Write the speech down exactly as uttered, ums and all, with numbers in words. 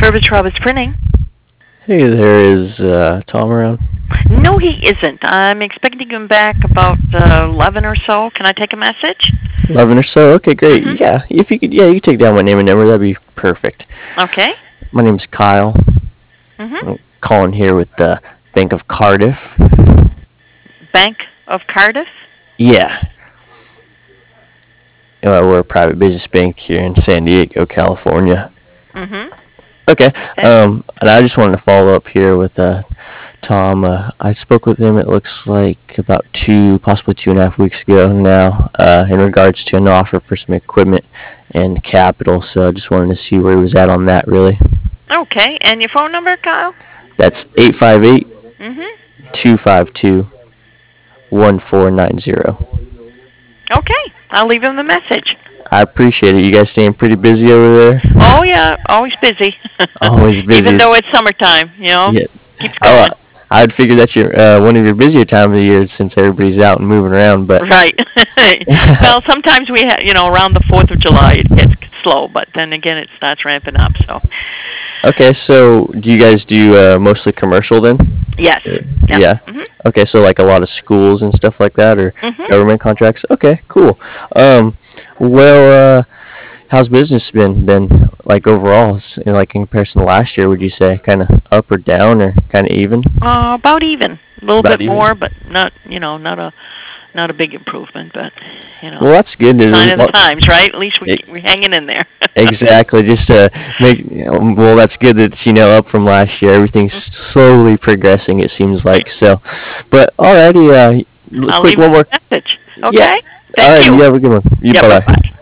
Herbert Roberts Printing. Hey there, is uh, Tom around? No, he isn't. I'm expecting him back about uh, eleven or so. Can I take a message? Eleven or so. Okay, great. Mm-hmm. Yeah, if you could, yeah, you could take down my name and number. That'd be perfect. Okay. My name's Kyle. Mm-hmm. I'm calling here with the Bank of Cardiff. Bank of Cardiff? Yeah. Uh, we're a private business bank here in San Diego, California. Mm-hmm. Okay. Okay. Um, and I just wanted to follow up here with uh, Tom. Uh, I spoke with him. It looks like about two, possibly two and a half weeks ago now, uh, in regards to an offer for some equipment and capital. So I just wanted to see where he was at on that, really. Okay. And your phone number, Kyle? That's eight five eight, Mm-hmm. two five two, one four nine zero. Okay. I'll leave him the message. I appreciate it. You guys staying pretty busy over there? Oh, yeah. Always busy. Always busy. Even though it's summertime, you know? Yeah. Keeps Oh, going. I'd figure that's your uh, one of your busier time of the year since everybody's out and moving around. But Right. Well, sometimes we have, you know, around the fourth of July it gets slow, but then again it starts ramping up, so. Okay, so do you guys do uh, mostly commercial then? Yes. Uh, Yep. Yeah. Mhm. Okay, so like a lot of schools and stuff like that, or Mhm. government contracts. Okay, cool. Um, well, uh, how's business been been like overall, s- in, like in comparison to last year? Would you say kind of up or down or kind of even? Uh, about even. A little About bit even. more, but not, you know, not a not a big improvement, but you know. Well, that's good. There's Sign a of the lot- times, right? At least we It- we're hanging in there. Exactly. Just to make well, that's good that you know up from last year. Everything's slowly progressing. It seems like so. But alrighty, uh, l- I'll quick leave one him more. a message. Yeah. Okay. All Thank right. you. You have a good one. You Yeah, bye bye. bye-bye.